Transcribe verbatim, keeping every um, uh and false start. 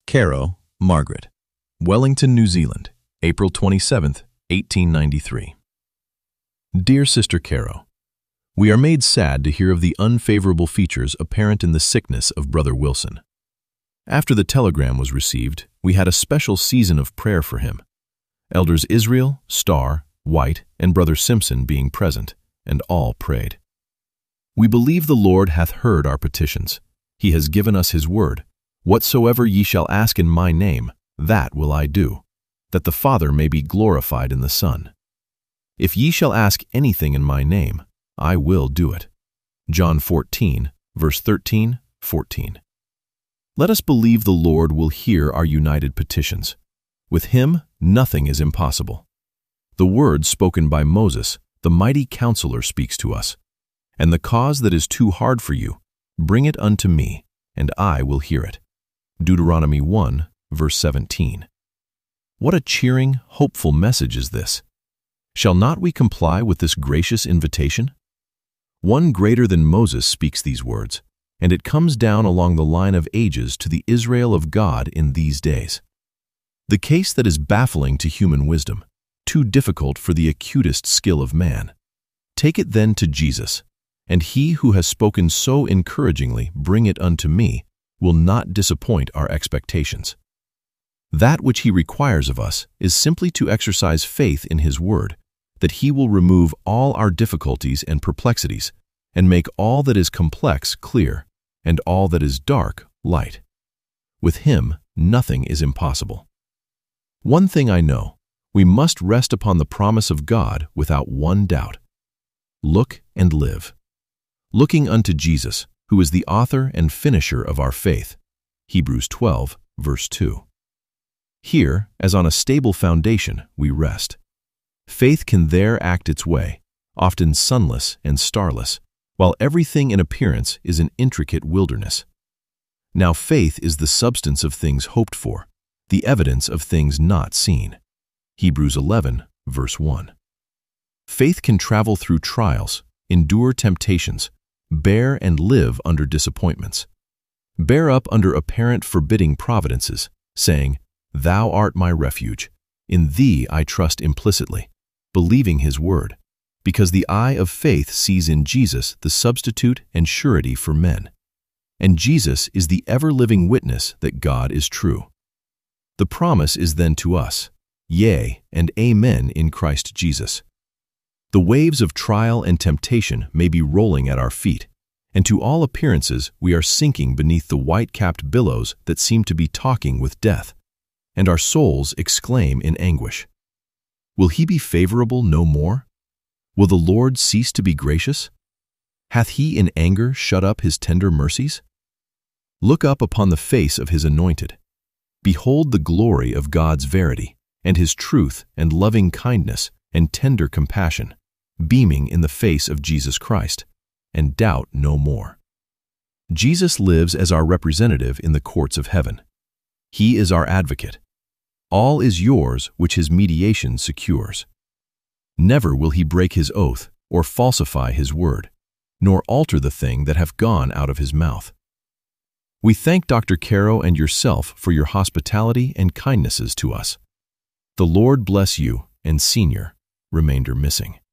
Caro, Margaret. Wellington, New Zealand, April twenty-seventh, eighteen ninety-three. Dear Sister Caro, we are made sad to hear of the unfavorable features apparent in the sickness of Brother Wilson. After the telegram was received, we had a special season of prayer for him. Elders Israel, Starr, White, and Brother Simpson being present, and all prayed. We believe the Lord hath heard our petitions. He has given us his word. Whatsoever ye shall ask in my name, that will I do, that the Father may be glorified in the Son. If ye shall ask anything in my name, I will do it. John fourteen, verse thirteen, fourteen. Let us believe the Lord will hear our united petitions. With him, nothing is impossible. The word spoken by Moses, the mighty counselor, speaks to us. And the cause that is too hard for you, bring it unto me, and I will hear it. Deuteronomy one, verse seventeen. What a cheering, hopeful message is this! Shall not we comply with this gracious invitation? One greater than Moses speaks these words, and it comes down along the line of ages to the Israel of God in these days. The case that is baffling to human wisdom, too difficult for the acutest skill of man. Take it then to Jesus, and he who has spoken so encouragingly, bring it unto me, will not disappoint our expectations. That which he requires of us is simply to exercise faith in his word, that he will remove all our difficulties and perplexities, and make all that is complex clear, and all that is dark light. With him, nothing is impossible. One thing I know, we must rest upon the promise of God without one doubt. Look and live. Looking unto Jesus, who is the author and finisher of our faith. Hebrews twelve, verse two. Here, as on a stable foundation, we rest. Faith can there act its way, often sunless and starless, while everything in appearance is an intricate wilderness. Now faith is the substance of things hoped for, the evidence of things not seen. Hebrews eleven, verse one. Faith can travel through trials, endure temptations, bear and live under disappointments. Bear up under apparent forbidding providences, saying, Thou art my refuge. In thee I trust implicitly, believing his word, because the eye of faith sees in Jesus the substitute and surety for men. And Jesus is the ever-living witness that God is true. The promise is then to us, yea, and amen in Christ Jesus. The waves of trial and temptation may be rolling at our feet, and to all appearances we are sinking beneath the white-capped billows that seem to be talking with death, and our souls exclaim in anguish. Will he be favorable no more? Will the Lord cease to be gracious? Hath he in anger shut up his tender mercies? Look up upon the face of his anointed. Behold the glory of God's verity, and his truth and loving kindness and tender compassion, beaming in the face of Jesus Christ, and doubt no more. Jesus lives as our representative in the courts of heaven. He is our advocate. All is yours which his mediation secures. Never will he break his oath or falsify his word, nor alter the thing that hath gone out of his mouth. We thank Doctor Caro and yourself for your hospitality and kindnesses to us. The Lord bless you, and Senior, remainder missing.